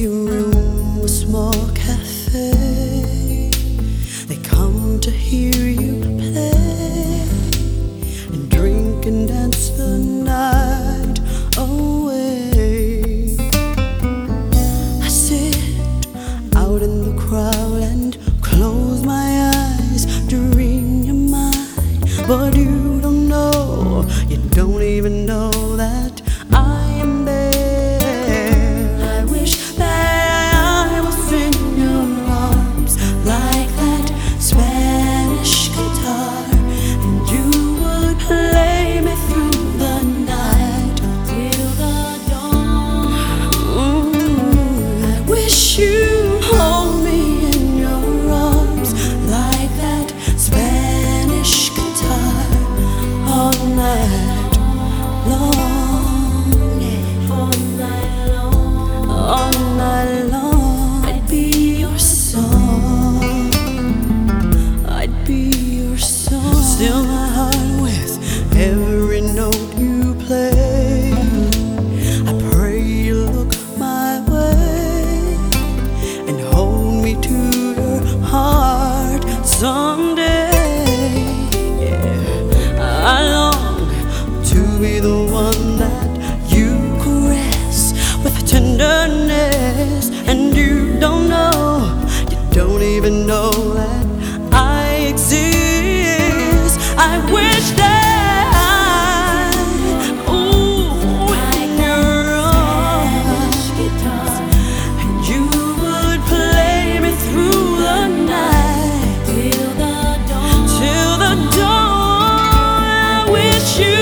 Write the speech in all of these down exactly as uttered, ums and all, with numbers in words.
your room, a small cafe. They come to hear you play and drink and dance the night away. I sit out in the crowd and close my eyes to read your mind, but you don't know, you don't even know that I am there. I wish that I was in your arms like that Spanish guitar, and you would play me through the night till the dawn. Mm, I wish you'd hold me in your arms like that Spanish guitar all night long. All night long, I'd be your song. I'd be your song. Still my heart with every note you play. I pray you look my way and hold me to your heart someday. Yeah, I long to be the one that you caress with tenderness, and you don't know, you don't even know that I exist. I wish that I, ooh, in your arms, and you would play me through the night till the dawn, till the dawn. I wish you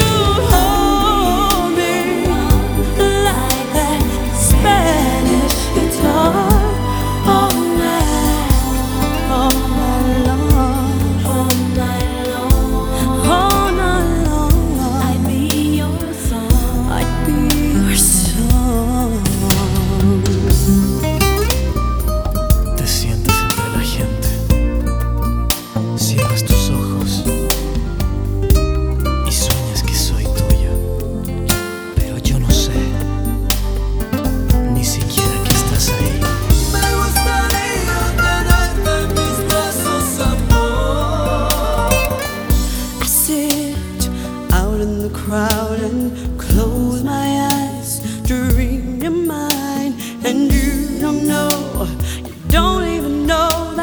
crowd and close my eyes to read your mind, and you don't know, you don't even know